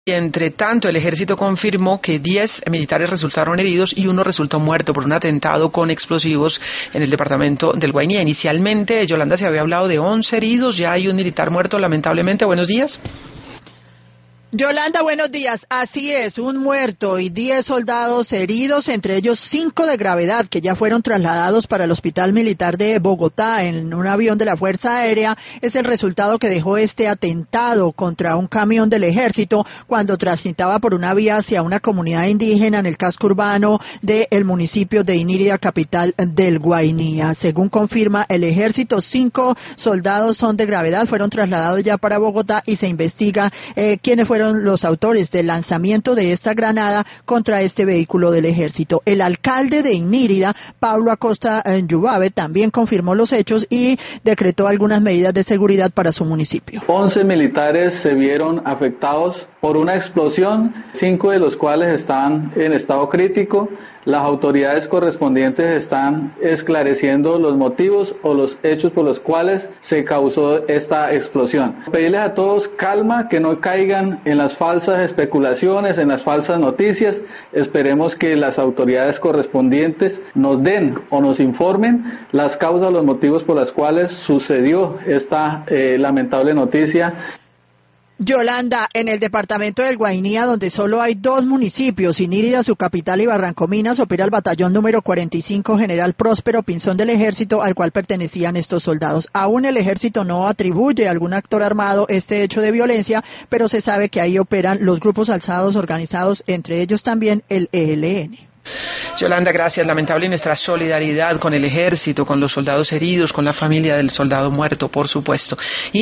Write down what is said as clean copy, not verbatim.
Entre tanto, el ejército confirmó que 10 militares resultaron heridos y uno resultó muerto por un atentado con explosivos en el departamento del Guainía. Inicialmente, Yolanda, se había hablado de 11 heridos, ya hay un militar muerto, lamentablemente. Buenos días. Yolanda, buenos días. Así es, un muerto y 10 soldados heridos, entre ellos 5 de gravedad, que ya fueron trasladados para el Hospital Militar de Bogotá en un avión de la Fuerza Aérea. Es el resultado que dejó este atentado contra un camión del ejército cuando transitaba por una vía hacia una comunidad indígena en el casco urbano del municipio de Inírida, capital del Guainía. Según confirma el ejército, 5 soldados son de gravedad, fueron trasladados ya para Bogotá y se investiga quiénes fueron los autores del lanzamiento de esta granada contra este vehículo del ejército. El alcalde de Inírida, Pablo Acosta Yubabe, también confirmó los hechos y decretó algunas medidas de seguridad para su municipio. 11 militares se vieron afectados por una explosión, 5 de los cuales están en estado crítico. Las autoridades correspondientes están esclareciendo los motivos o los hechos por los cuales se causó esta explosión. Pedirles a todos calma, que no caigan en las falsas especulaciones, en las falsas noticias. Esperemos que las autoridades correspondientes nos den o nos informen las causas, los motivos por los cuales sucedió esta lamentable noticia. Yolanda, en el departamento del Guainía, donde solo hay 2 municipios, Inírida, su capital, y Barranco Minas, opera el batallón número 45 General Próspero Pinzón del Ejército, al cual pertenecían estos soldados. Aún el ejército no atribuye a algún actor armado este hecho de violencia, pero se sabe que ahí operan los grupos alzados organizados, entre ellos también el ELN. Yolanda, gracias. Lamentable nuestra solidaridad con el ejército, con los soldados heridos, con la familia del soldado muerto, por supuesto.